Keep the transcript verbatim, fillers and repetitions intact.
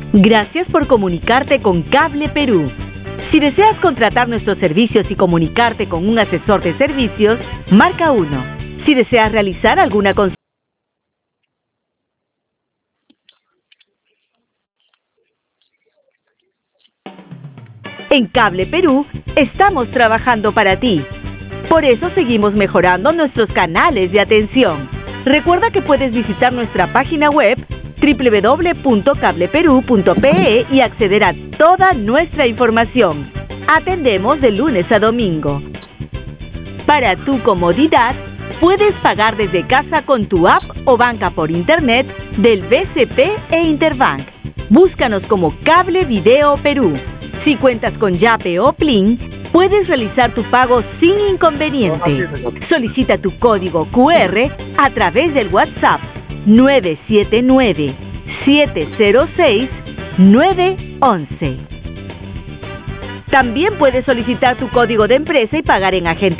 Gracias por comunicarte con Cable Perú. Si deseas contratar nuestros servicios y comunicarte con un asesor de servicios, marca uno. Si deseas realizar alguna consulta, en Cable Perú estamos trabajando para ti. Por eso seguimos mejorando nuestros canales de atención. Recuerda que puedes visitar nuestra página web doble u doble u doble u punto cable perú punto pe e y acceder a toda nuestra información. Atendemos de lunes a domingo. Para tu comodidad, puedes pagar desde casa con tu app o banca por internet del B C P e Interbank. Búscanos como Cable Video Perú. Si cuentas con Yape o Plin, puedes realizar tu pago sin inconveniente. Solicita tu código cu erre a través del WhatsApp nueve siete nueve, siete cero seis, nueve once. También puedes solicitar tu código de empresa y pagar en agente